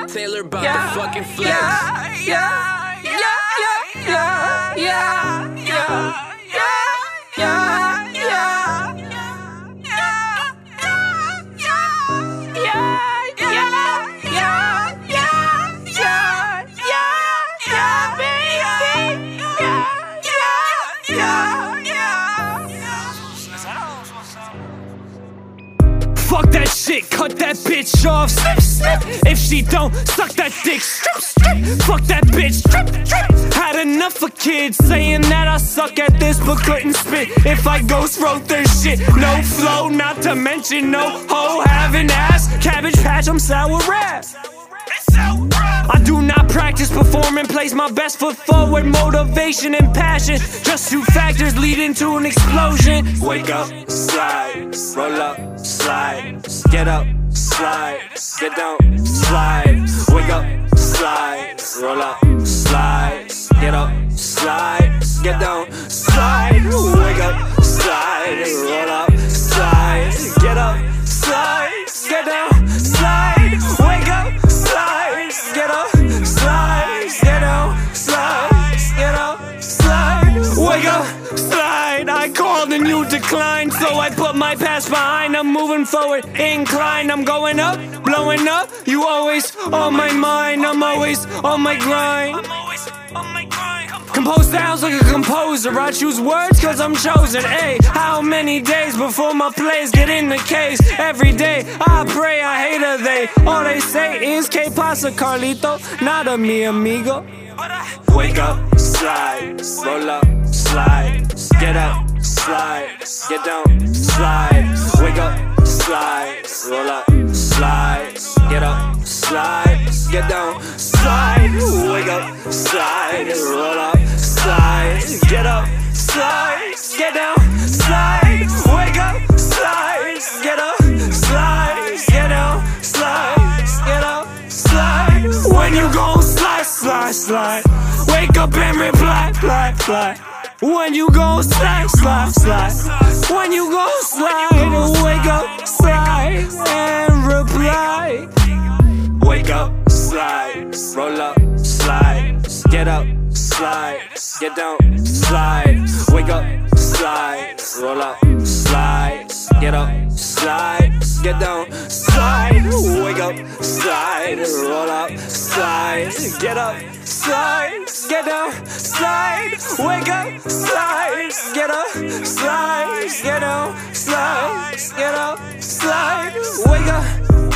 Taylor about to fucking flex. Fuck that shit, cut that bitch off. If she don't suck that dick, fuck that bitch. Had enough of kids saying that I suck at this but couldn't spit. If I ghost wrote their shit, no flow, not to mention no hoe having ass. Cabbage Patch, I'm sour rap. I do not practice performing, place my best foot forward, motivation and passion. Just two factors leading to an explosion. Wake up, slide, roll up, slide, get up, slide, get down, slide. Wake up, slide, roll up, slide, get up, slide, get down, slide. Wake up, slide, roll up, slide, get up, slide, get down, slide. Wake up, slide, get up, slide, get down, slide, get up, slide. Wake up, slide. I called and you declined, so I put my past behind. I'm moving forward, inclined. I'm going up, blowing up. You always on my mind. I'm always on my grind. Compose sounds like a composer. I choose words cause I'm chosen. Ayy, how many days before my plays get in the case? Every day I pray, I hate her, they. All they say is que pasa Carlito, nada mi amigo. Wake up, slide, roll up, slide, get up, slide, get down, slide. Wake up, slide, roll up, slide, get up, slide, get down, slide. Wake up, slide, roll up, slide, get up, slide, get down, slide. Wake up, slide, get up, slide, get down, slide, get up, slide. When you gon' slide, slide, slide. Wake up and reply, fly, fly. When you gon' slide, slide, slide. When you gon' slide, wake up, slide, and reply. Wake up, slide, roll up, slide, get up, slide, get down, slide. Wake up, slide, roll up, slide, get up, slide, get down, slide. Wake up, slide, roll up, slide, get up, slide, get down, slide. Wake up, slide, get up, slide, get down, slide, get up, slide. Wake up.